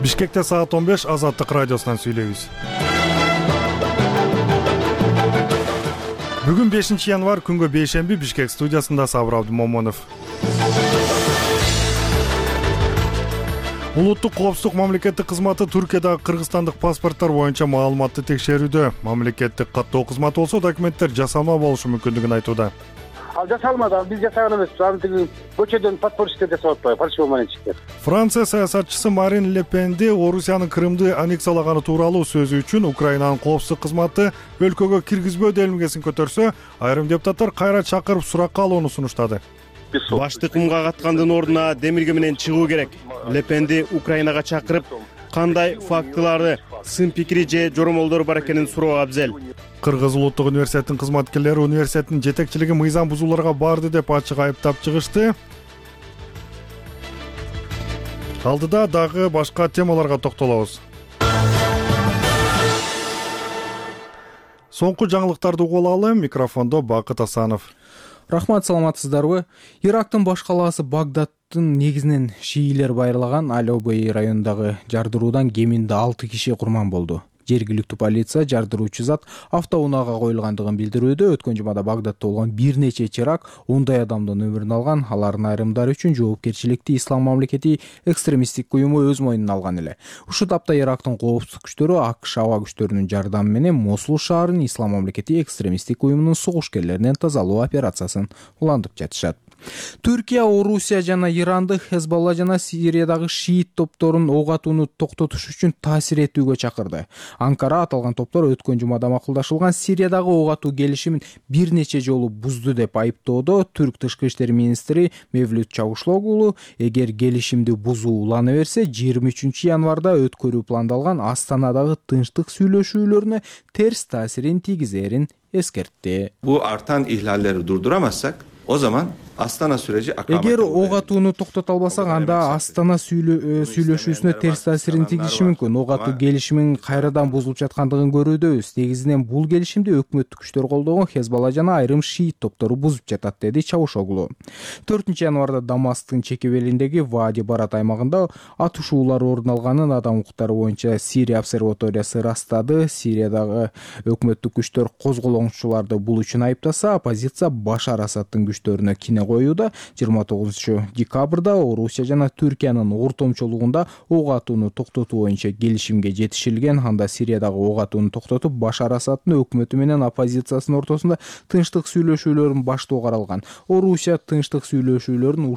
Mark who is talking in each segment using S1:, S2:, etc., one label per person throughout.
S1: Бишкекте саат 15 Азаттык радиосунан сүйлөйбүз. Бүгүн 5 январь күнгө бейшемби Бишкек студиясында Сабыр Абдымомонов. Улуттук коопсуздук мамлекеттик кызматы Түркиядагы кыргызстандык паспорттор боюнча маалыматты текшерүүдө. Мамлекеттик каттоо кызматы болсо документтер жасалма болушу мүмкүндүгүн айтууда.
S2: Ал жасалмады, биз жасаган эмеспиз. Аны тиги көчөдөн подпоручиктер жасап атпайбы, фальшивомонетчиктер.
S1: Франция саясатчысы Марин Ле Пенди Орусиянын Крымды аннексиялаганы тууралуу сөзү үчүн Украинанын коопсуздук кызматы өлкөгө киргизбөө делилгесин көтөрсө, айрым депутаттар кайра чакырып суракка алууну сунуштады.
S3: Башты кумга каткандын ордуна демирге менен чыгуу керек. Ле Пенди Украинага чакырып, кандай фактыларды, сын пикири же жоромолдору бар экенин суроо абзел.
S1: Кыргыз улуттук университетинин кызматкерлери университеттин жетекчилиги мыйзам бузууларга барды деп ачык айыптап чыгышты. Алдыда дагы башка темаларга токтолобуз. Соңку жаңылыктарды угуп алалы. Микрофондо Бакыт Асанов.
S4: Рахмат, саламатсыздарбы? Ирактын баш калаасы Багдадтын негизинен шиилер байырлаган Аль-Обей районундагы жардыруудан кеминде 6 киши курман болду. Жергиликтүү полиция жардыруучу зат автоунаага коюлгандыгын билдирүүдө. Өткөн жумада Багдадта болгон бир нече теракт 10 адамдын өмүрүн алган. Алардын айрымдары үчүн жоопкерчиликти Ислам мамлекети экстремисттик уюму өз мойнуна алган эле. Ушул тапта Ирактын коопсуздук күчтөрү АКШ аба күчтөрүнүн жардамы менен Мосул шаарын Ислам мамлекети экстремисттик уюмунун сугушкерлеринен тазалоо операциясын улантып жатышат. Түркия, Орусия жана Иранды Хезболла жана Сириядагы шиит топторун ок атууну токтотуш үчүн таасир этүүгө чакырды. Анкара аталган топтор өткөн жумада макулдашылган Сириядагы ок атуу келишимин бир нече жолу бузду деп айыптоодо. Түрк тышкы иштер министри Мевлют Чавушоглу эгер келишимди бузуу улана берсе, 23 январда өткөрүү пландалган Астанадагы тынчтык сүйлөшүүлөрүнө терс таасирин тийгизерин эскертти.
S5: Bu artan ihlalleri durduramazsak o zaman Astana süreci akamet.
S4: Эгер ок атууну токтото албасак, анда Астана сүйлөшүүсүнө терс таасирин тийгизиши мүмкүн. Ок атуу келишимин кайрадан бузулуп жаткандыгын көрүүдөбүз. Негизинен бул келишимди өкмөттүк күчтөр колдогон Хезболла жана айрым шиит топтору бузуп жатат, деди Чавушоглу. 4 январда Дамасктын чекебелиндеги Вади Барат аймагында атышуулар орун алганын адам укуктары боюнча Сирия обсерваториясы ырастады. Сириядагы өкмөттүк күчтөр козголоңчуларды бул үчүн айыптаса, оппозиция Башар Асадтын күчтөрүнө кине коюуда. 29 декабрда Орусия жана Түркиянын ортомчулугунда ок атууну токтотуу боюнча келишимге жетишилген. Анда Сириядагы ок атууну токтотуп, Башар Асадтын өкмөтү менен оппозициясынын ортосунда тынчтык сүйлөшүүлөрүн баштоо каралган. Орусия тынчтык сүйлөшүүлөрүн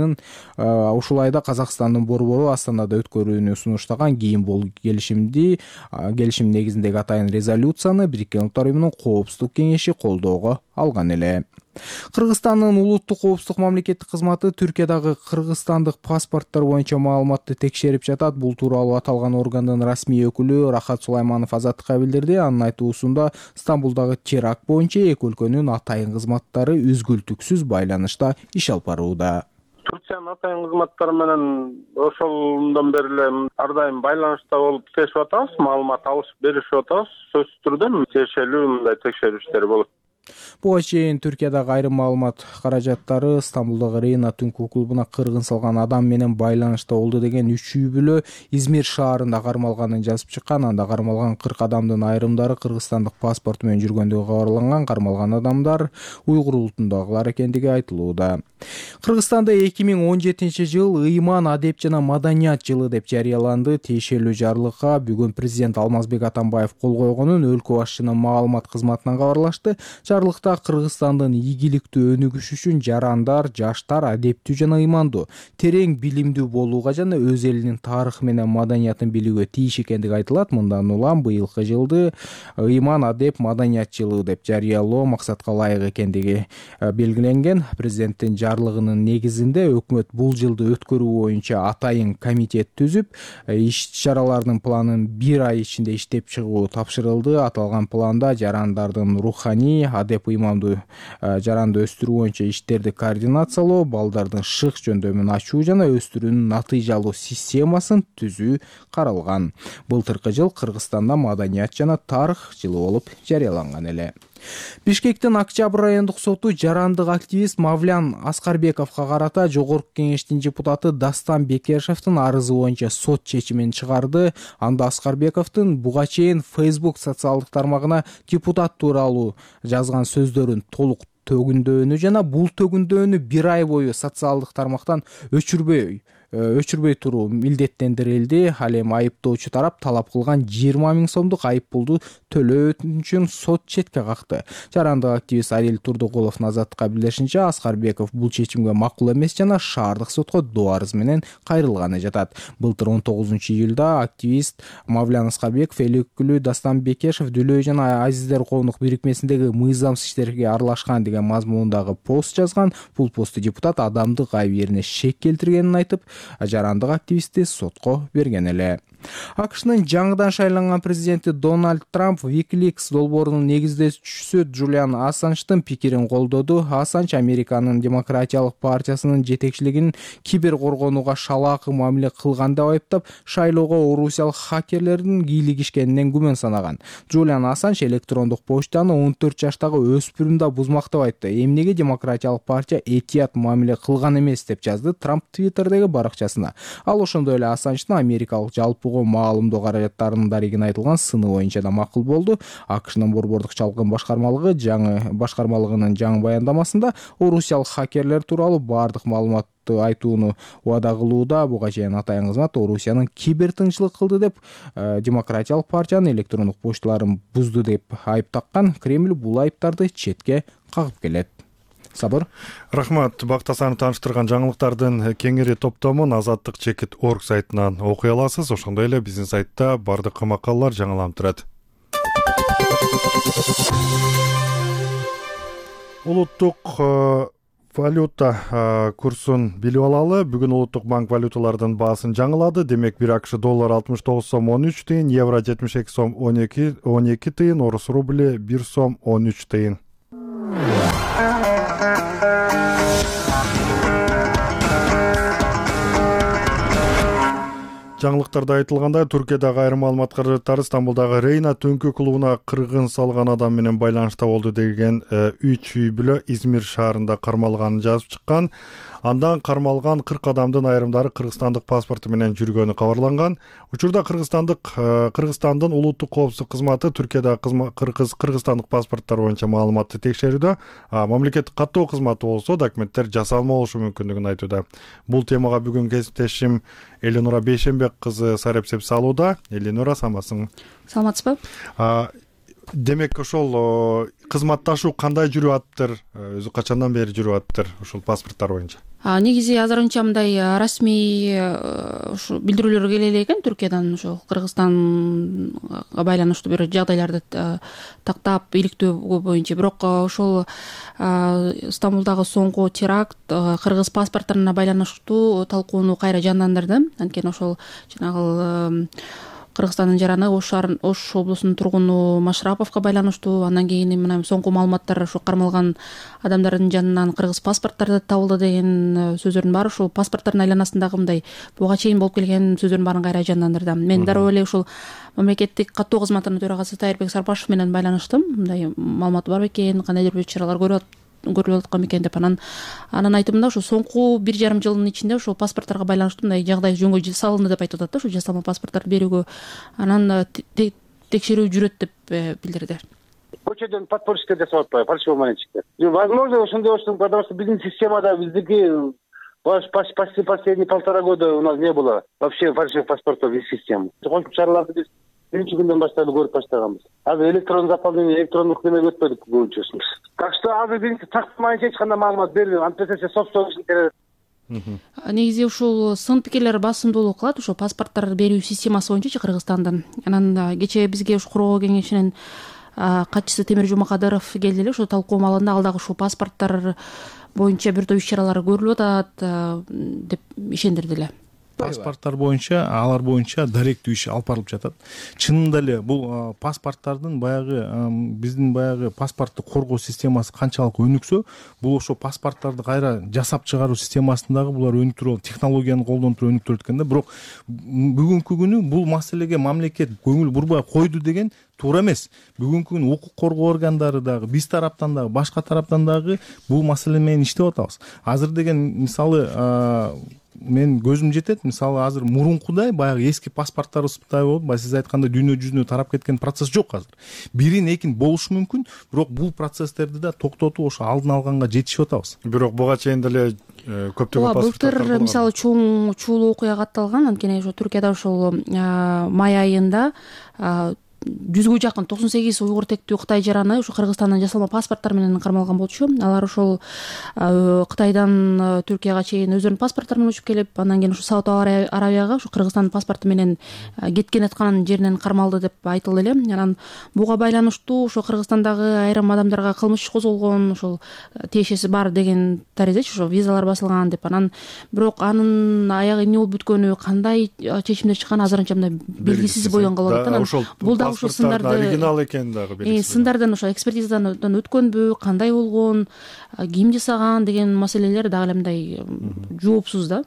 S4: ушул айда Казакстандын борбору Астанада өткөрүүнү сунуштаган. Кийин бул келишим негизиндеги атайын резолюцияны Бириккен Улуттар уюмунун Коопсуздук кеңеши колдоого алган эле. Кыргызстандын улуттук коопсуздук мамлекеттик кызматы Түркиядагы кыргызстандык паспорттор боюнча маалыматты текшерип жатат. Бул тууралуу аталган органдын расмий өкүлү Рахат Сулайманов Азаттыкка билдирди. Анын айтуусунда Стамбулдагы теракт боюнча эки өлкөнүн атайын кызматтары үзгүлтүксүз байланышта иш алып барууда.
S2: Турциянын атайын кызматтары менен ошолдон бери эле ар дайым байланышта болуп иштешип атабыз, маалымат алышып беришип атабыз. Сөзсүз түрдө тиешелүү мындай текшерүү иштери болот.
S4: Буга чейин Түркиядагы айрым маалымат каражаттары Стамбулдагы Рейна түнкү клубуна кыргын салган адам менен байланышта болду деген 3 үй бүлө Измир шаарында кармалганын жазып чыккан. Анда кармалган 40 адамдын айрымдары кыргызстандык паспорту менен жүргөндүгү кабарланган. Кармалган адамдар уйгур улутундагылар экендиги айтылууда. Кыргызстанда 2017 жыл ыйман, адеп жана маданият жылы деп жарыяланды. Тиешелүү жарлыкка бүгүн президент Алмазбек Атамбаев кол койгонун өлкө башчынын маалымат кызматынан кабарлашты. Жарлыкта Кыргызстандын ийгиликтүү өнүгүшү үчүн жарандар, жаштар адептүү жана ыймандуу, терең билимдүү болууга жана өз элинин тарыхы менен маданиятын билүүгө тийиш экендиги айтылат. Мындан улам быйылкы жылды ыйман, адеп, маданият жылы деп жарыялоо максатка ылайык экендиги белгиленген. Президенттин жарлыгынын негизинде өкмөт бул жылды өткөрүү боюнча атайын комитет түзүп, иш-чаралардын планын 1 ай ичинде иштеп чыгуу тапшырылды. Аталган планда жарандардын руханий, адеп, ыймандуу жаранды өстүрүү боюнча иштерди координациялоо, балдардын шык жөндөмүн ачуу жана өстүрүүнүн натыйжалуу системасын түзүү каралган. Былтыркы жыл Кыргызстанда маданият жана тарых жылы болуп жарыяланган эле. Бишкектин Октябрь райондук соту жарандык активист Мавлян Аскарбековго карата Жогорку Кеңештин депутаты Дастан Бекешевдин арызы боюнча сот чечимин чыгарды. Анда Аскарбековдун буга чейин Facebook социалдык тармагына депутат тууралуу жазган сөздөрүн толук төгүндөөнү жана бул төгүндөөнү 1 ай бою социалдык тармактан өчүрбөй туруу милдеттендирилди. Ал эми айыптоочу тарап талап кылган 20 000 сомдук айып пулду төлөө үчүн сот четке какты. Жарандык активист Адил Турдукуловдун Азаттыкка билдиришинче, Аскарбеков бул чечимге макул эмес жана шаардык сотко доо арыз менен кайрылганы жатат. Былтыр 19-июлда активист Мавлян Аскарбеков эл өкүлү Дастан Бекешев Дүлөө жана Азиздер коомдук бирикмесиндеги мыйзамсыз иштерге аралашкан деген мазмундагы пост жазган. Бул посту депутат адамдык айып жерине шек келтиргенин айтып, жарандык активистти сотко берген эле. АКШнын жаңыдан шайланган президенти Дональд Трамп WikiLeaks долбоорунун негиздөөчүсү Джулиан Ассанждын пикирин колдоду. Ассанж Американын Демократиялык партиясынын жетекчилигин кибер коргонууга шалаакы мамиле кылган деп айыптап, шайлоого орусиялык хакерлердин кийлигишкенинен күмөн санаган. Джулиан Ассанж электрондук почтаны 14 жаштагы өспүрүм да бузмак деп айтты. Эмнеге Демократиялык партия этият мамиле кылган эмес деп жазды Трамп Твиттердеги баракчасына. Ал ошондой эле Ассанждын америкалык жалпы маалымдоо каражаттарынын дарегин айтылган сыны боюнча да макул болду. АКШнын борбордук чалгын башкармалыгынын жаңы баяндамасында орусиялык хакерлер тууралуу бардык маалыматты айтууну убада кылууда. Буга чейин атайын кызмат Орусиянын кибертынчылык кылды деп, Демократиялык партиянын электрондук почталарын бузду деп айып таккан. Кремль бул айыптарды четке кагып келет. Сабыр.
S1: Рахмат. Бактасаны тааныштырган жаңылыктардын кеңири топтомун azattik.org сайтынан окуй аласыз. Ошондой эле биздин сайтта бардык макалалар жаңыланып турат. Улуттук валюта курсун билип алалы. Бүгүн Улуттук банк валюталардын баасын жаңылады. Демек 1 АКШ доллар 69 сом 13 тыйын, евро 72 сом 12 тыйын, орус рубли 1 сом 13 тыйын. Жаңылыктарда айтылгандай, Түркиядагы айрым маалымат каражаттары Стамбулдагы Рейна түнкү клубуна кыргын салган адам менен байланышта болду деген 3 үй бүлө Измир шаарында кармалганын жазып чыккан. Андан кармалган 40 адамдын айрымдары кыргызстандык паспорту менен жүргөнү кабарланган. Учурда Кыргызстандын улуттук коопсуздук кызматы Түркиядагы кыргызстандык паспорттор боюнча маалыматты текшерүүдө. Мамлекеттик каттоо кызматы болсо документтер жасалма болушу мүмкүндүгүн айтууда. Бул темага бүгүн кесиптешим Эленура Бейшенбек кызы сарепсеп салууда. Эленура, самасың?
S6: Саламатсызбы?
S1: Демек ошол кызматташуу кандай жүрүп атыптыр? Өзү качандан бери жүрүп атыптыр ушул паспорттор боюнча?
S6: Негизи азырынча мындай расмий ушу билдирүүлөр келе эле экен Түркиядан, ошол Кыргызстанга байланыштуу бир жагдайларды тактап иликтөө боюнча. Бирок ошол Стамбулдагы соңку теракт кыргыз паспортторуна байланыштуу талкууну кайра жандандырды. Анткени ошол жанагы Кыргызстандын жараны Ош облусунун тургуну Машраповго байланыштуу, андан кийин мына соңку маалыматтар ушу кармалган адамдардын жанынан кыргыз паспорттары табылды деген сөздөрдүн баары ушул паспорттордун айланасындагы мындай буга чейин болуп келген сөздөрдүн баарын кайра жандандырды. Мен дароо эле ушул мамлекеттик каттоо кызматынын төрагасы Тайырбек Сарбашев менен байланыштым. Мындай маалымат бар бекен, кандайдыр бир чаралар көрүлүп аткан экен деп, анан айтымында ошо соңку 1,5 жылдын ичинде ошол паспортторго байланыштуу мындай жагдай жөнгө салынды деп айтып атат да, ошо жасалма паспорттарды берүүгө. Анан текшерүү жүрөт деп билдирди.
S7: Көчөдөн подпольщиктер жасап атпайбы, фальшивый монетчиктер. Возможно, ошондой болушу мүмкүн, потому что биздин системада биздики почти последние 1,5 года у нас не было вообще фальшивых паспортов из системы. Коюмчу чараларды биз биринчи күндөн баштап көрүп баштаганбыз. Азыр электрондук заполнение, электрондук немеге өтпөдүк көбүнчөсүн. Так что азыр биринчи тактамайынча эч кандай маалымат бербейм. Антисессия собственность керек.
S6: Негизи ушул сын пикирлер басымдуулук кылат ушул паспорттор берүү системасы боюнча Кыргызстандын. Анан кечээ бизге ушу куроо кеңешинин катчысы Темир Жумакадыров келди эле, ушул талкуу маалында алдагы ушул паспорттор боюнча бир топ иш-чаралар көрүлүп атат деп ишендирди эле.
S8: Паспорттар боюнча, алар боюнча даректүү иш алып барылып жатат. Чынында эле бул паспорттардын баягы биздин баягы паспортту коргоо системасы канчалык өнүксө, бул ошо паспорттарды кайра жасап чыгаруу системасындагы булар өнүктүрүп, технологияны колдонуп өнүктүрөт экен да. Бирок бүгүнкү күнү бул маселеге мамлекет көңүл бурбай койду деген туура эмес. Бүгүнкү күнү укук коргоо органдары дагы биз тараптан дагы башка тараптан дагы бул маселе менен иштеп атабыз. Азыр деген мисалы мен көзүм жетет, мисалы азыр мурункудай баягы эски паспорттарыбыздай болуп, баягы сиз айткандай дүйнө жүзүнө тарап кеткен процесс жок азыр. Бирин экин болушу мүмкүн, бирок бул процесстерди да токтотуп ошо алдын алганга жетишип атабыз.
S1: Бирок буга чейин деле көптөгөн
S6: былтыр мисалы чоң чуулуу окуя катталган, анткени ошо Түркияда ошол май айында 100гө жакын 98 уйгур тектүү Кытай жараны ошо Кыргызстандан жасалма паспорттор менен кармалган болчу. Алар ошол Кытайдан Түркияга чейин өздөрүнүн паспорттору менен учуп келип, андан кийин ошо Сауд Аравияга ошо Кыргызстандын паспорту менен кеткен аткан жеринен кармалды деп айтылды эле. Анан буга байланыштуу ошо Кыргызстандагы айрым адамдарга кылмыш иш козголгон, ошол тиешеси бар деген таризечи, ошо визалар басылган деп. Анан бирок анын аягы эмне болуп бүткөнү, кандай чечимдер чыкканы азырынча мындай белгисиз бойдон калып атат. Бул да ошо сындарды
S1: оригинал экени дагы белгисиз.
S6: Сындардан ошо экспертизадан өткөнбү, кандай болгон, ким жасаган деген маселелер дагы эле мындай жоопсуз да.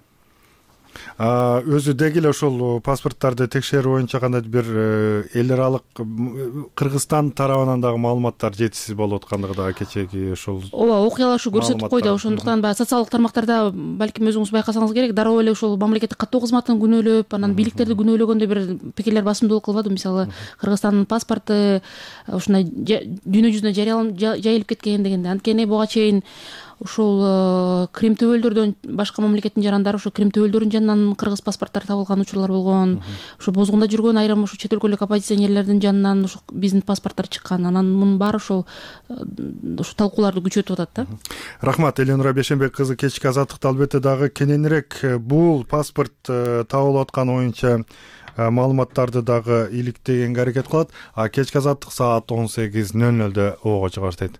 S1: Өзү деги эле ошол паспорттарды текшерүү боюнча кандайдыр бир эл аралык Кыргызстан тарабынан дагы маалыматтар жетишсиз болуп аткандыгы дагы кечеги ошол
S6: окуялар ушу көрсөтүп койду. Ошондуктан баягы социалдык тармактарда балким өзүңүз байкасаңыз керек, дароо эле ошол мамлекеттик каттоо кызматын күнөөлөп, анан бийликтерди күнөөлөгөндөй бир пикирлер басымдуулук кылбады. Мисалы Кыргызстандын паспорту ушундай дүйнө жүзүнө жайылып кеткен дегенде, анткени буга чейин ошол Крим төбөлдөрдөн башка мамлекеттин жарандары ошо Крим төбөлдөрүнүн жанынан кыргыз паспорттары табылган учурлар болгон. Ошо бозгунда жүргөн айрым ошо чет өлкөлүк оппозиционерлердин жанынан ошо биздин паспорттор чыккан. Анан мунун баары ошо талкууларды күчөтүп атат да.
S1: Рахмат, Эленура Бешенбек кызы. Кечки азаттыкта албетте дагы кененирээк бул паспорт табылып аткан боюнча маалыматтарды дагы иликтегенге аракет кылат. Кечки азаттык саат 18:00 ого чыга баштайт.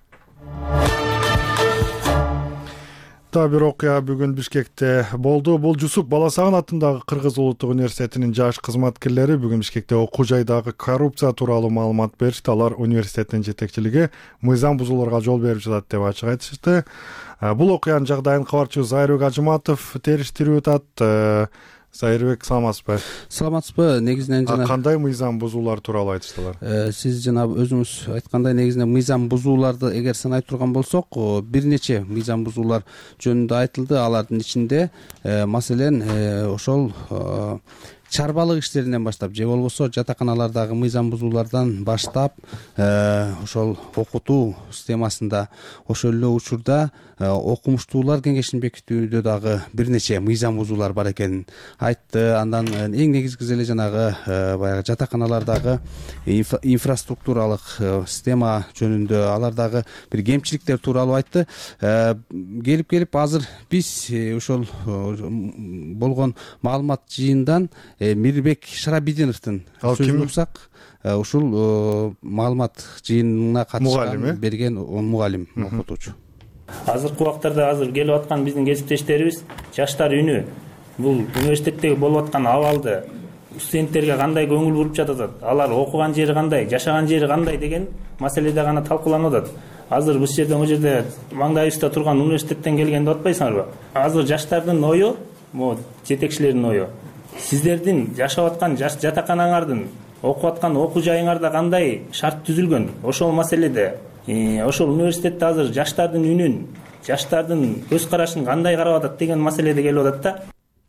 S1: Бир окуя бүгүн Бишкекте болду. Бул Жусуп Баласагын атындагы Кыргыз улуттук университетинин жаш кызматкерлери бүгүн Бишкекте окуу жайдагы коррупция тууралуу маалымат беришти. Алар университеттин жетекчилиги мыйзам бузууларга жол берип жатат деп ачык айтышты. Бул окуянын жагдайын кабарчы Зайырбек Ажыматов териштирип атат. Зайырбек, саламатсызбы?
S9: Саламатсызбы? Негизинен жана
S1: кандай мыйзам бузуулар тууралуу айтыштылар?
S9: Сиз жана өзүңүз айткандай, негизинен мыйзам бузууларды эгер санай турган болсок, бир нече мыйзам бузуулар жөнүндө айтылды. Алардын ичинде маселен ошол чарбалык иштеринен баштап же болбосо жатаканалардагы мыйзам бузуулардан баштап ошол окутуу системасында ошол эле учурда окумуштуулар кеңешин бекитүүдө дагы бир нече мыйзам бузуулар бар экенин айтты. Андан эң негизгиси эле жанагы баягы жатаканалардагы инфраструктуралык система жөнүндө алардагы бир кемчиликтер тууралуу айтты. Келип азыр биз ошол болгон маалымат жыйындан Мирбек Шарабидиновдун сөзүн уксак, ушул маалымат жыйынына катышкан берген мугалим, окутуучу.
S10: Азыркы убактарда азыр келип аткан биздин кесиптештерибиз жаштар үнү бул университеттеги болуп аткан абалды, студенттерге кандай көңүл буруп жатат, алар окуган жери кандай, жашаган жери кандай деген маселеде гана талкууланып атат. Азыр бул жерде могу жерде маңдайыбызда турган университеттен келген деп атпайсыңарбы? Азыр жаштардын ою, могу жетекчилердин ою, сиздердин жашап аткан жатаканаңардын, окуп аткан окуу жайыңарда кандай шарт түзүлгөн? Ошол маселеде ошол университетте азыр жаштардын үнүн, жаштардын көз карашын кандай карап атат деген маселеде келип атат да.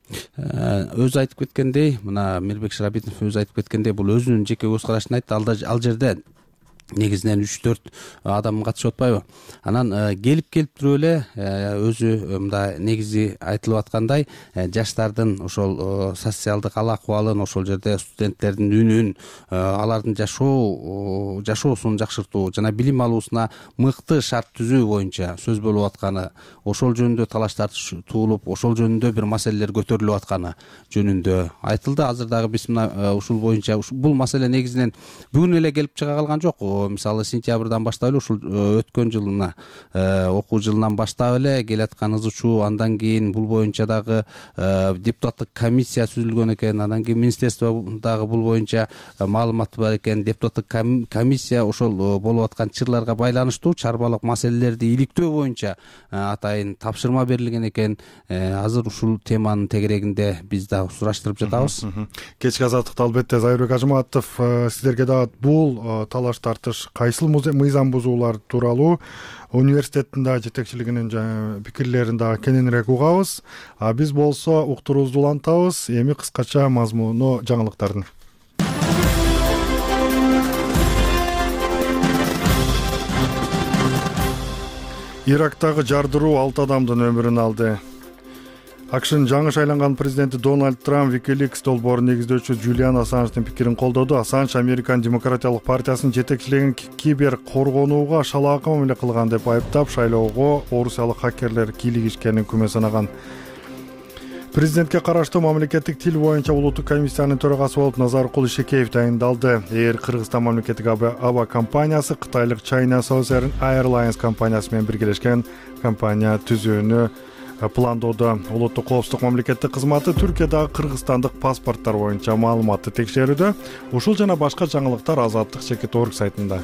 S9: Өзү айтып кеткендей, мына Мирбек Шарабидинов өзү айтып кеткендей, бул өзүнүн жеке көз карашын айтты. Ал жерде негизинен 3-4 адам катышып атпайбы? Анан келип туруп эле өзү мындай негизи айтылып аткандай жаштардын ошол социалдык ал акыбалын, ошол жерде студенттердин үнүн, алардын жашоосун жакшыртуу жана билим алуусуна мыкты шарт түзүү боюнча сөз болуп атканы, ошол жөнүндө талаштар туулуп, ошол жөнүндө бир маселелер көтөрүлүп атканы жөнүндө айтылды. Азыр дагы биз мына ушул боюнча бул маселе негизинен бүгүн эле келип чыга калган жок. мисалы сентябрдан баштап эле ушул өткөн жылына окуу жылынан баштап эле келаткан ызы чуу, андан кийин бул боюнча дагы депутаттык комиссия түзүлгөн экен, андан кийин министерстводагы бул боюнча маалымат бар экен. Депутаттык комиссия ошол болуп аткан чырларга байланыштуу чарбалык маселелерди иликтөө боюнча атайын тапшырма берилген экен. Азыр ушул теманын тегерегинде биз дагы сураштырып жатабыз.
S1: Кечки азаттыкта албетте Зайырбек Ажыматов сиздерге дагы бул талаш тартыш кайсыл мыйзам бузуулар тууралуу университеттин дагы жетекчилигинин пикирлерин дагы кененирээк угабыз. А биз болсо уктуруубузду улантабыз. Эми кыскача мазмуну жаңылыктардын. Ирактагы жардыруу 6 адамдын өмүрүн алды. АКШнын жаңы шайланган президенти Дональд Трамп WikiLeaks долбоорун негиздөөчү Джулиан Ассанждын пикирин колдоду. Ассанж Американ демократиялык партиясынын жетекчилигин кибер коргонууга шалаакы мамиле кылган деп айыптап, шайлоого орусиялык хакерлер кийлигишкенин күмө санаган. Президентке караштуу мамлекеттик тил боюнча улуттук комиссиянын төрагасы болуп Назаркул Ишекеев тайындалды. Кыргызстан мамлекеттик аба компаниясы кытайлык China Southern Airlines компаниясы менен биргелешкен компания түзүүнү пландоодо. Улуттук коопсуздук мамлекеттик кызматы Түркиядагы кыргызстандык паспорттор боюнча маалыматты текшерүүдө. Ушул жана башка жаңылыктар Азаттык.org сайтында.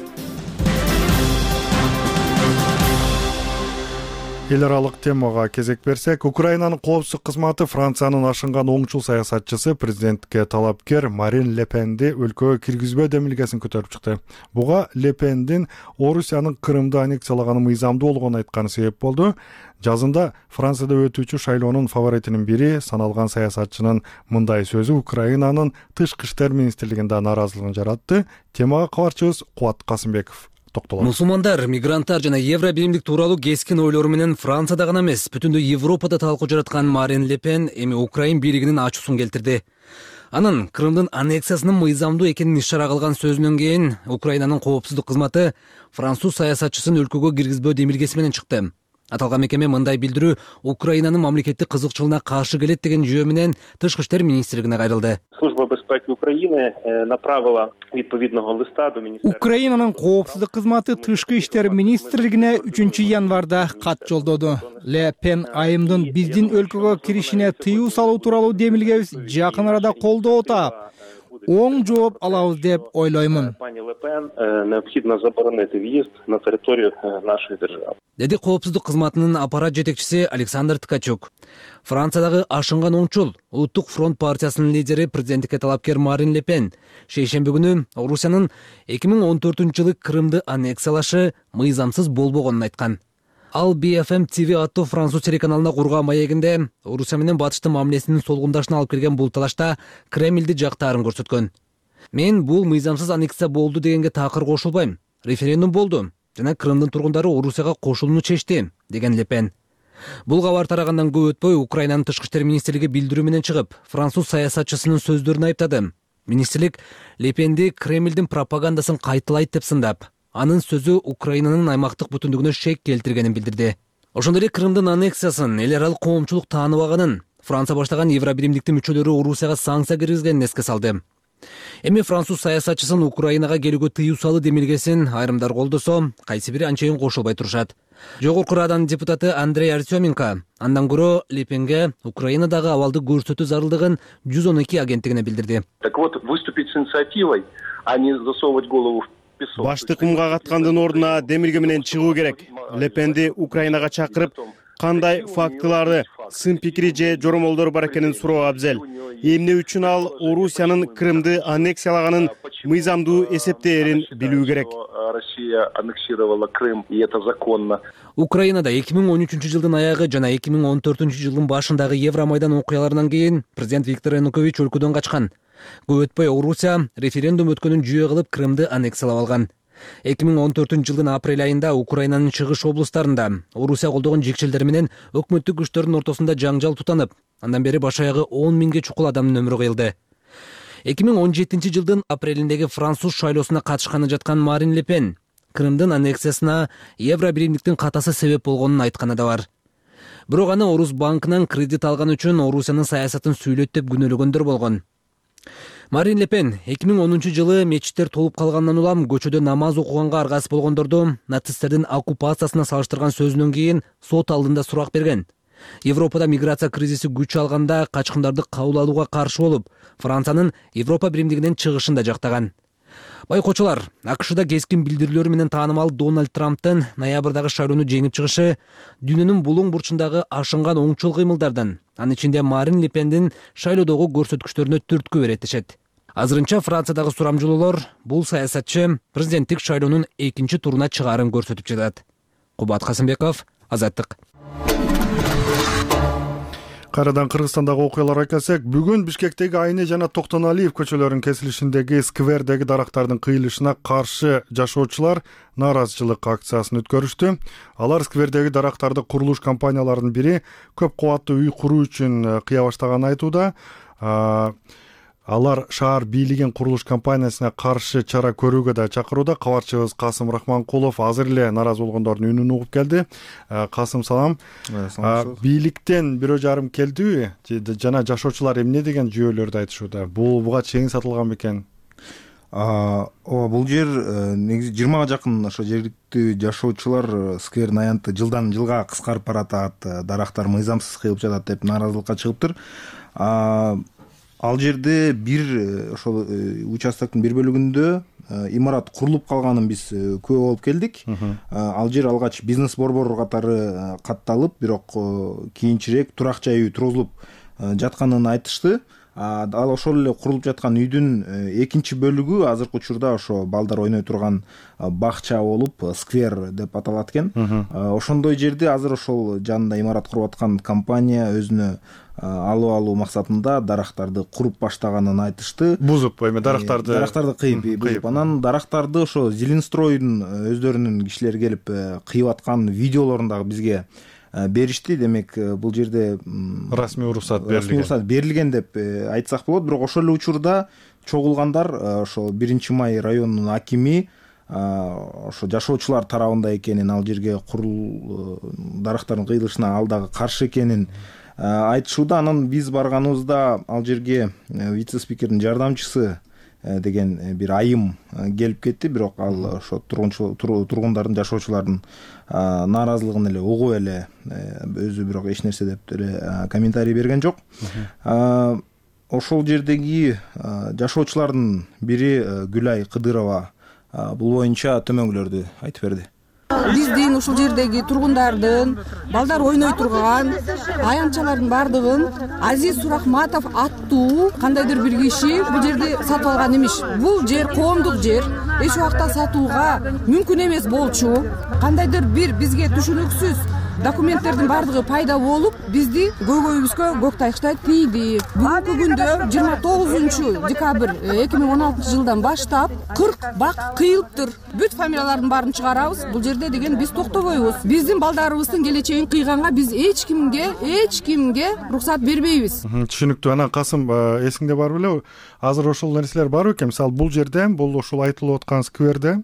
S1: Эл аралык темага кезек берсек, Украинанын коопсуздук кызматы Франциянын ашынган оңчул саясатчысы президентке талапкер Марин Ле Пенди өлкөгө киргизбөө демилгесин көтөрүп чыкты. Буга Ле Пендин Орусиянын Крымды аннексиялаганы мыйзамдуу болгонун айтканы себеп болду. Жазында Францияда өтүүчү шайлоонун фаворитинин бири саналган саясатчынын мындай сөзү Украинанын тышкы иштер министрлигинде наразылыгын жаратты. Темага кабарчыбыз Кубат Касымбеков.
S11: Мусулмандар, мигранттар жана евро биримдик тууралуу кескин ойлору менен Францияда гана эмес, бүтүндөй Европада талкуу жараткан Марин Ле Пен эми Украин бийлигинин ачуусун келтирди. Анын Крымдын аннексиясынын мыйзамдуу экенин ишара кылган сөзүнөн кийин Украинанын коопсуздук кызматы француз саясатчысын өлкөгө киргизбөө демилгеси менен чыкты. Аталган мекеме мындай билдирүү Украинанын мамлекеттик кызыкчылыгына каршы келет деген жүйө менен Тышкы иштер министрлигине кайрылды.
S12: Служба безпеки України направила відповідного листа до міністерства.
S13: Украинанын коопсуздук кызматы Тышкы иштер министрлигине 3 январда кат жолдоду. Ле Пен айымдын биздин өлкөгө киришине тыюу салуу тууралуу демилгебиз жакын арада колдоо таап, оң жооп алабыз деп ойлоймун.
S12: Пані Ле Пен необхідно заборонити в'їзд на територію нашої держави.
S11: Деди коопсуздук кызматынын аппарат жетекчиси Александр Ткачук. Франциядагы ашынган оңчул Улуттук фронт партиясынын лидери президенттикке талапкер Марин Ле Пен шейшемби күнү Орусиянын 2014-жылы Крымды аннексиялашы мыйзамсыз болбогонун айткан. Ал BFM TV аттуу француз телеканалына курган маегинде Орусия менен батыштын мамилесинин солгундашына алып келген бул талашта Кремлди жактаарын көрсөткөн. Мен бул мыйзамсыз аннексия болду дегенге такыр кошулбайм. Референдум болду жана Крымдын тургундары Орусияга кошулууну чечти, деген Ле Пен. Бул кабар тарагандан көп өтпөй Украинанын тышкы иштер министрлиги билдирүү менен чыгып, француз саясатчысынын сөздөрүн айыптады. Министрлик Ле Пенди Кремлдин пропагандасын кайталайт деп сындап, анын сөзү Украинанын аймактык бүтүндүгүнө шек келтиргенин билдирди. Ошондой эле Крымдын аннексиясын эл аралык коомчулук тааныбаганын, Франция баштаган евро биримдиктин мүчөлөрү Орусияга санкция киргизгенин эске салды. Эми француз саясатчысын Украинага келүүгө тыюу салуу демилгесин айрымдар колдосо, кайсы бири анчейин кошулбай турушат. Жогорку Раданын депутаты Андрей Артеменко андан көрө Ле Пенге Украинадагы абалды көрсөтүү зарылдыгын 112 агенттигине билдирди.
S12: Так вот, выступить с инициативой, а не засовывать голову в песок.
S3: Башты кумга каткандын ордуна демилге менен чыгуу керек. Ле Пенди Украинага чакырып, кандай фактыларды, сын пикири же жоромолдору бар экенин суроо абзел. Эмне үчүн ал Орусиянын Крымды аннексиялаганын мыйзамдуу эсептээрин билүү керек.
S12: Россия аннексировала Крым, и это законно.
S11: Украинада 2013-жылдын аягы жана 2014-жылдын башындагы Евромайдан окуяларынан кийин президент Виктор Янукович өлкөдөн качкан. Көп өтпөй Орусия референдум өткөнүн жүйө кылып Крымды аннексиялап алган. 2014-жылдын апрель айында Украинанын чыгыш облустарында Орусия колдогон жекчелдер менен өкмөттүк күчтөрдүн ортосунда жаңжал тутанып, андан бери баш аягы 10 миңге чукул адамдын өмүрү кыйылды. 2017-жылдын апрелиндеги француз шайлоосуна катышканы жаткан Марин Ле Пен Крымдын аннексиясына евро биримдиктин катасы себеп болгонун айтканы да бар. Бирок аны Орус банкынан кредит алган үчүн Орусиянын саясатын сүйлөт деп күнөөлөгөндөр болгон. Марин Ле Пен 2010 жылы мечиттер толуп калгандан улам көчөдө намаз окуганга аргасыз болгондорду нацисттердин оккупациясына салыштырган сөзүнөн кийин сот алдында сурак берген. Европада миграция кризиси күч алганда качкындарды кабыл алууга каршы болуп, Франциянын Европа биримдигинен чыгышын да жактаган. Байкоочулар, АКШда кескин билдирүүлөрү менен таанымал Дональд Трамптын ноябрдагы шайлоону жеңип чыгышы дүйнөнүн булуң бурчундагы ашынган оңчул кыймылдардан, анын ичинде Марин Ле Пендин шайлоодогу көрсөткүчтөрүнө түрткү берет дешет. Азырынча Франциядагы сурамжылоолор бул саясатчы президенттик шайлоонун экинчи туруна чыгаарын көрсөтүп жатат. Кубат Касымбеков, Азаттык.
S1: Кайрадан Кыргызстандагы окуяларга келсек, бүгүн Бишкектеги Айне жана Токтоналиев көчөлөрүнүн кесилишиндеги сквердеги дарактардын кыйылышына каршы жашоочулар нааразычылык акциясын өткөрүштү. Алар сквердеги дарактарды курулуш компанияларынын бири көп кубаттуу үй куруу үчүн кыя баштаганын айтууда. Алар шаар бийлиген курулуш компаниясына каршы чара көрүүгө да чакырууда. Кабарчыбыз Касым Рахманкулов азыр эле нааразы болгондордун үнүн угуп келди. Касым, салам. Бийликтен бирөө жарым келдиби? Жана жашоочулар эмне деген жүйөлөрдү айтышууда? Буга чейин сатылган бекен?
S14: Бул жер негизи 20га жакын ошо жергиликтүү жашоочулар сквердин аянты жылдан жылга кыскарып баратат, дарактар мыйзамсыз кыйылып жатат деп нааразылыкка чыгыптыр. Ал жерде бир ошол участоктун бир бөлүгүндө имарат курулуп калганын биз күбө болуп келдик. Ал жер алгач бизнес борбор катары катталып, бирок кийинчерээк турак жай үй тургузулуп жатканын айтышты. Ал ошол эле курулуп жаткан үйдүн экинчи бөлүгү азыркы учурда ошо балдар ойной турган бакча болуп, сквер деп аталат экен. Ошондой жерде азыр ошол жанында имарат куруп аткан компания өзүнө алуу максатында дарактарды куруп баштаганын айтышты.
S1: Бузуп, эми дарактарды
S14: кыйып, анан дарактарды ошо Зеленстройдун өздөрүнүн кишилери келип кыйып аткан видеолорун дагы бизге беришти. Демек, бул жерде
S1: расмий уруксат
S14: берилген деп айтсак болот. Бирок ошол эле учурда чогулгандар ошо 1-май районунун акими ошо жашоочулар тарабында экенин, ал жерге дарактардын кыйылышына ал дагы каршы экенин айтышууда. Анан биз барганыбызда ал жерге вице-спикердин жардамчысы деген бир айым келип кетти, бирок ал ошо тургундардын, жашоочулардын нааразылыгын эле угуп эле өзү бирок эч нерсе деп эле комментарий берген жок. Ошол жердеги жашоочулардын бири Гүлай Кыдырова бул боюнча төмөнгүлөрдү айтып берди.
S15: Биздин ушул жердеги тургундардын, балдар ойной турган аянтчалардын бардыгын Азиз Сурахматов аттуу кандайдыр бир киши бул жерди сатып алган эмес. Бул жер коомдук жер, эч убакта сатууга мүмкүн эмес болчу. Кандайдыр бир бизге түшүнүксүз документтердин бардыгы пайда болуп, бизди көйгөйүбүзгө көк тайктай тийди. Бүгүнкү күндө 29-декабрь 2016 жылдан баштап 40 бак кыйылыптыр. Бүт фамилиялардын баарын чыгарабыз. Бул жерде деген биз токтобойбуз. Биздин балдарыбыздын келечегин кыйганга биз эч кимге уруксат бербейбиз.
S1: Түшүнүктүү. Анан Касым, эсиңде бар беле? Азыр ошол нерселер бар экен. Мисалы, бул жерде, бул ошол айтылып аткан скверде,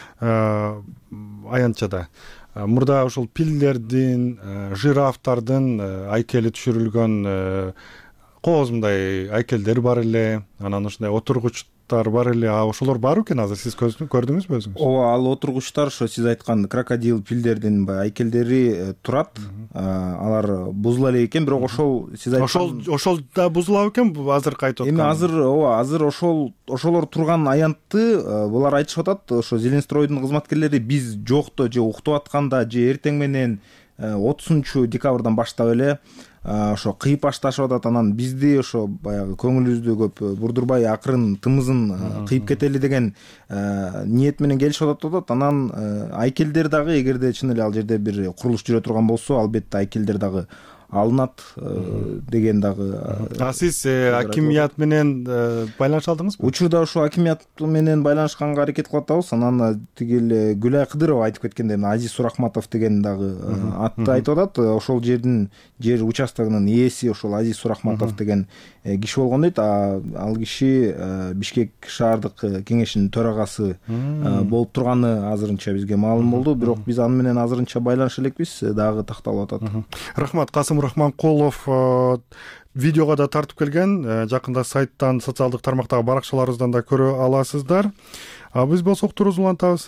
S1: аянтчада мурда ошол пиллердин, жирафтардын айкели түшүрүлгөн коозундай айкелдер бар эле, анан ошондой отургучтар бар эле. Ошолор бар экен азыр, сиз көрдүңүзбү өзүңүз?
S14: Ооба, ал отургучтар ошо сиз айткан крокодил, пиллердин айкелдери турат. Алар бузула элек экен, бирок ошол сиз айткан
S1: ошол да бузулабы экен азыркы айтып аткан?
S14: Эми азыр ошолор турган аянтты булар айтышып атат. Ошо Зеленстройдун кызматкерлери биз жокто же уктуп атканда же эртең менен 30-декабрдан баштап эле ошо кыйып башташып атат. Анан бизди ошо баягы көңүлүбүздү көп бурдурбай, акырын тымызын кыйып кетели деген ниет менен келишип атат. Анан айкелдер дагы, эгерде чын эле ал жерде бир курулуш жүрө турган болсо, албетте айкелдер дагы алынат деген дагы.
S1: Сиз акимият менен байланыша алдыңызбы?
S14: Учурда ошо акимият менен байланышканга аракет кылып атабыз. Анан тигил Гүлай Кыдырова айтып кеткендей, Азиз Сурахматов деген дагы атты айтып атат. Ошол жер участогунун ээси ошол Азиз Сурахматов деген киши болгон дейт. Ал киши Бишкек шаардык кеңешинин төрагасы болуп турганы азырынча бизге маалым болду. Бирок биз аны менен азырынча байланыша элекпиз, дагы такталып атат.
S1: Рахмат, Касым Абдрахманкулов видеого да тартып келген. Жакында сайттан, социалдык тармактагы баракчаларыбыздан да көрө аласыздар. Биз болсок туруз улантабыз.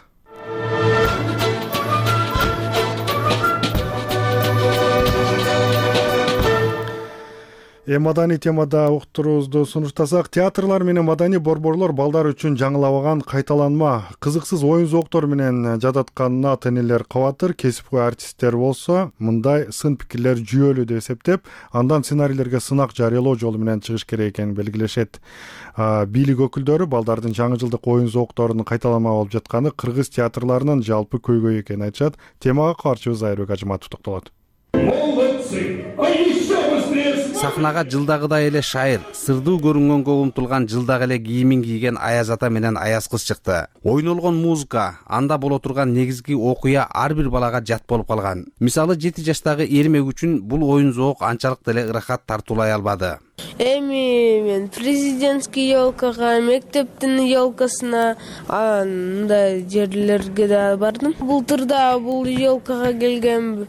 S1: Маданий темада уктуруубузду сунуштасак, театрлар менен маданий борборлор балдар үчүн жаңылабаган кайталанма, кызыксыз оюн зооктор менен жадатканына ата-энелер кабатыр. Кесипкөй артисттер болсо мындай сын пикирлер жүйөлүү деп эсептеп, андан сценарийлерге сынак жарыялоо жолу менен чыгыш керек экенин белгилешет. Бийлик өкүлдөрү балдардын жаңы жылдык оюн зоокторунун кайталанма болуп жатканы кыргыз театрларынын жалпы көйгөйү экенин айтышат. Темага каарчыбыз Айырбек Ажыматов токтолот.
S9: Сахнага жылдагыдай эле шайыр, сырдуу көрүнгөнгө умтулган жылдагы эле кийимин кийген Аяз ата менен Аяз кыз чыкты. Ойнолгон музыка, анда боло турган негизги окуя ар бир балага жат болуп калган. Мисалы 7 жаштагы Эрмек үчүн бул оюн зоок анчалык деле ырахат тартуулай албады.
S16: Эми мен президентский елкага, мектептин елкасына, андай жерлерге да бардым. Былтырда бул елкага келгем,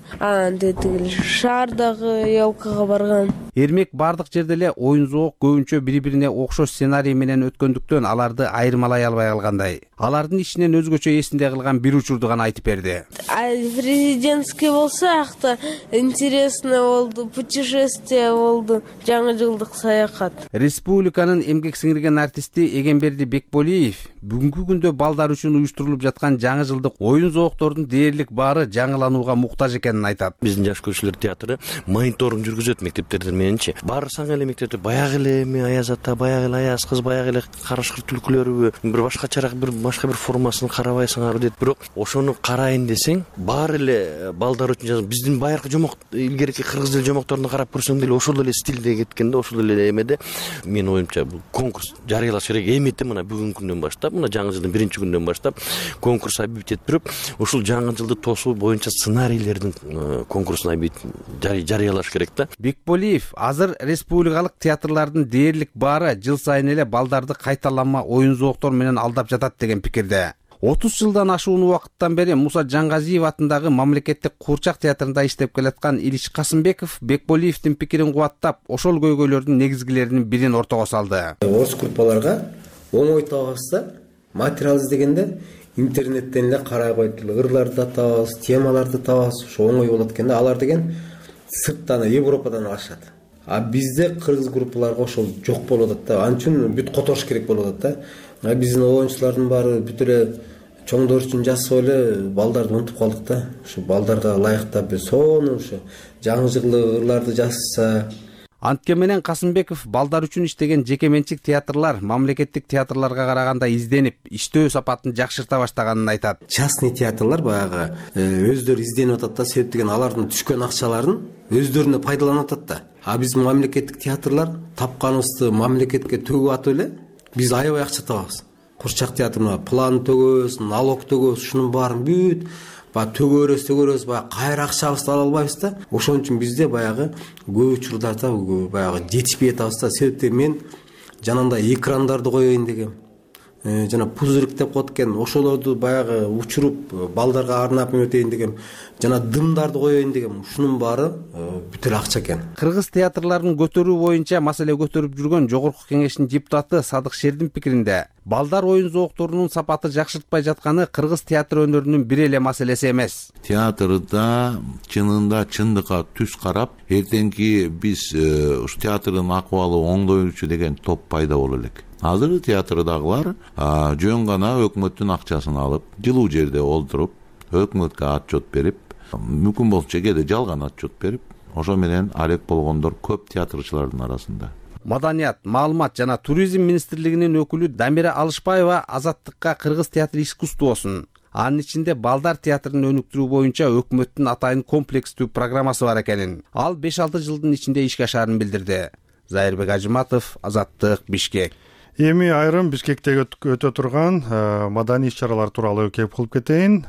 S16: шаардагы елкага барган.
S9: Эрмек бардык жерде эле оюн зоок көбүнчө бири-бирине окшош сценарий менен өткөндүктөн аларды айырмалай албай калгандай. Алардын ичинен өзгөчө эсинде калган бир учурду гана айтып берди.
S16: Президентский болсо акта интересно болду, путешествие болду, жаңы жылдык саякат.
S9: Республиканын эмгек сиңирген артисти Эгемберди Бекболиев бүгүнкү күндө балдар үчүн уюштурулуп жаткан жаңы жылдык оюн зооктордун дээрлик баары жаңыланууга муктаж экенин айтат.
S17: Биздин жаш көрүүчүлөр театры мониторинг жүргүзөт мектептерден мененчи. Баары саң эле мектепте баягы эле Аяз ата, баягы эле Аяз кыз, баягы эле карашкыр түлкүлөрүбү, бир башкачараак башка бир формасын карабайсыңарбы дейт. Бирок ошону карайын десең, баары эле балдар үчүн жазып, биздин байыркы жомок, илгерки кыргыз тил жомокторуна карап көрсөң деле ошол эле стилде кеткенде, ошол эле эмеде. Менин оюмча бул конкурс жарыялаш керек. Эмете мына бүгүнкү күндөн баштап, мына жаңы жылдын 1-күнүнөн баштап конкурс объявить этип, ушул жаңы жылды тосуу боюнча сценарийлердин конкурсун жарыялаш керек да.
S9: Бекболиев азыр республикалык театрлардын дээрлик баары жыл сайын эле балдарды кайталанма оюн зооктор менен алдап жатат деген пикирде. 30 жылдан ашуун убакыттан бери Муса Жаңгазиев атындагы мамлекеттик Куурчак театрында иштеп келаткан Илич Касымбеков Бекболиевдин пикирин кубаттап, ошол көйгөйлөрдүн негизгилеринин бирин ортого салды.
S18: Орус группаларга оңой табабыз да, материал издегенде интернеттен эле карай коет, ырларды табабыз, темаларды табабыз, ошо оңой болот экен да. Алар деген сырттан, Европадан алышат. А бизде кыргыз группаларга ошол жок болуп атат да. Анын үчүн бүт которуш керек болуп атат да. Биздин оюнчулардын баары бүт эле чоңдор үчүн жасап эле балдарды унутуп калдык да. Ушу балдарга ылайыктап сону ушу жаңы жылдык ырларды жазса.
S9: Анткени менен Касымбеков балдар үчүн иштеген жеке менчик театрлар мамлекеттик театрларга караганда изденип, иштөө сапатын жакшырта баштаганын айтат.
S18: Частный театрлар баягы өздөрү изденип атат да, себеп деген алардын түшкөн акчаларын өздөрүнө пайдаланып атат да. А биздин мамлекеттик театрлар тапканыбызды мамлекетке төгүп атып эле биз аябай акча табабыз. Куурчак театрына план төгөбүз, налог төгөбүз, ушунун баарын бүт төгөрөбүз, баягы кайра акчабызды ала албайбыз да. Ошон үчүн бизде баягы көп учурларда баягы жетишпей атабыз да. Себептен мен жанагындай экрандарды коеюн дегем. Жана пузырик деп коет экен, ошолорду баягы учуруп балдарга арнап эметейин дегем. Жана дымдарды коеюн дегем. Ушунун баары бүт эле акча экен.
S9: Кыргыз театрларын көтөрүү боюнча маселе көтөрүп жүргөн Жогорку Кеңештин депутаты Садык Шердин пикиринде, балдар оюн зоокторунун сапаты жакшыртпай жатканы кыргыз театр өнөрүнүн бир эле маселеси эмес.
S19: Театрда чынында чындыкка түз карап, эртеңки биз ушу театрдын акыбалы оңдойлучу деген топ пайда боло элек. Азыр театрдагылар жөн гана өкмөттүн акчасын алып, жылуу жерде олтуруп, өкмөткө отчет берип, мүмкүн болсо кээде жалган отчет берип, ошо менен алек болгондор көп театрчылардын арасында.
S9: Маданият, маалымат жана туризм министрлигинин өкүлү Дамира Алышбаева Азаттыкка кыргыз театр искусствосун, анын ичинде балдар театрын өнүктүрүү боюнча өкмөттүн атайын комплекстүү программасы бар экенин, ал 5-6 жылдын ичинде ишке ашаарын билдирди. Айырбек Ажыматов, Азаттык, Бишкек.
S1: Эми айрым Бишкекте өтө турган маданий иш-чаралар тууралуу кеп кылып кетейин.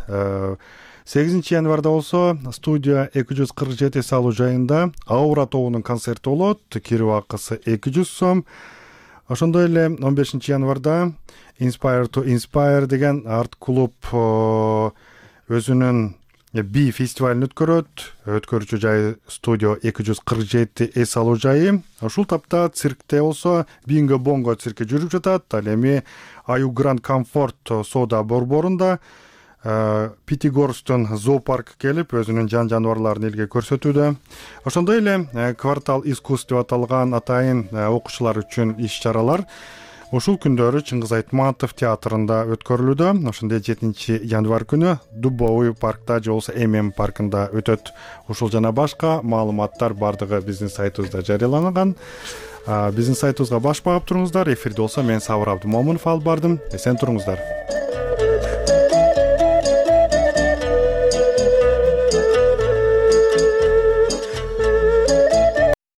S1: 8 январда болсо студия 247 салуу жайында Аура тобунун концерти болот. Кирип акысы 200 сом. Ошондой эле 15 январда Inspire to Inspire деген арт клуб өзүнүн би фестивалын өткөрүүчү жай студио 247 эс алуу жайы. Ушул тапта циркте болсо Бинго Бонго цирки жүрүп жатат. Ал эми Аю Гранд Комфорт соода борборунда Питигорстон зоопарк келип өзүнүн жан жаныбарларын элге көрсөтүүдө. Ошондой эле квартал искусств деп аталган атайын окуучулар үчүн иш-чаралар ушул күндөрү Чыңгыз Айтматов театрында өткөрүлүүдө. Ошондой 7 январь күнү Дубовый паркта же болбосо ММ паркында өтөт. Ушул жана башка маалыматтар бардыгы биздин сайтыбызда жарыяланган. Биздин сайтыбызга баш багып туруңуздар. Эфирде болсо мен Сабыр Абдымомунов алып бардым. Эсен туруңуздар.